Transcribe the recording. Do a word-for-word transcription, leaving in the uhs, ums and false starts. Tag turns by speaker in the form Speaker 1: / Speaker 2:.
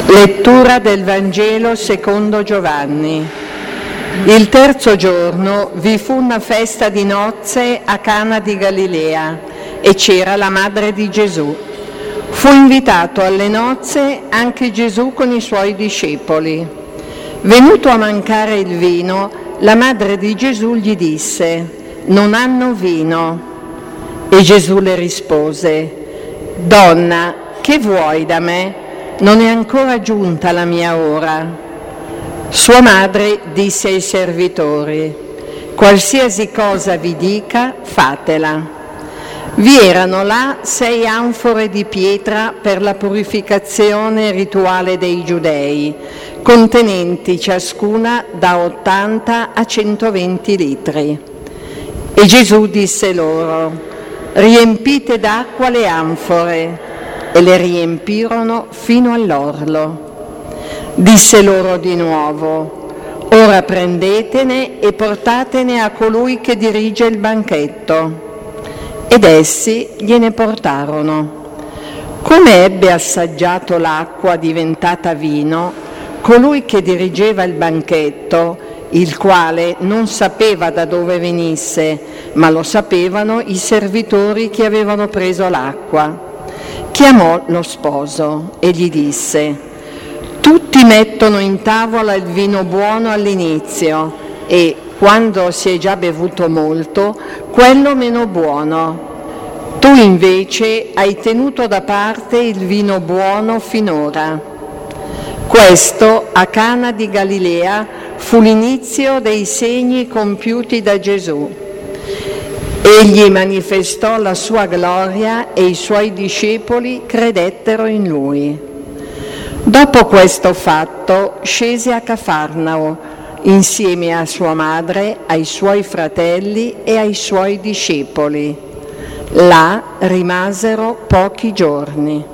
Speaker 1: Lettura del Vangelo secondo Giovanni. Il terzo giorno vi fu una festa di nozze a Cana di Galilea e c'era la madre di Gesù. Fu invitato alle nozze anche Gesù con i suoi discepoli. Venuto a mancare il vino, la madre di Gesù gli disse: «Non hanno vino». E Gesù le rispose: «Donna, che vuoi da me? Non è ancora giunta la mia ora». Sua madre disse ai servitori: «Qualsiasi cosa vi dica, fatela». Vi erano là sei anfore di pietra per la purificazione rituale dei Giudei, contenenti ciascuna da ottanta a centoventi litri. E Gesù disse loro: «Riempite d'acqua le anfore». E le riempirono fino all'orlo. Disse loro di nuovo: «Ora prendetene e portatene a colui che dirige il banchetto». Ed essi gliene portarono. Come ebbe assaggiato l'acqua diventata vino, colui che dirigeva il banchetto, il quale non sapeva da dove venisse, ma lo sapevano i servitori che avevano preso l'acqua, chiamò lo sposo e gli disse: «Tutti mettono in tavola il vino buono all'inizio e, quando si è già bevuto molto, quello meno buono. Tu invece hai tenuto da parte il vino buono finora». Questo a Cana di Galilea fu l'inizio dei segni compiuti da Gesù. Egli manifestò la sua gloria e i suoi discepoli credettero in lui. Dopo questo fatto scese a Cafarnao insieme a sua madre, ai suoi fratelli e ai suoi discepoli. Là rimasero pochi giorni.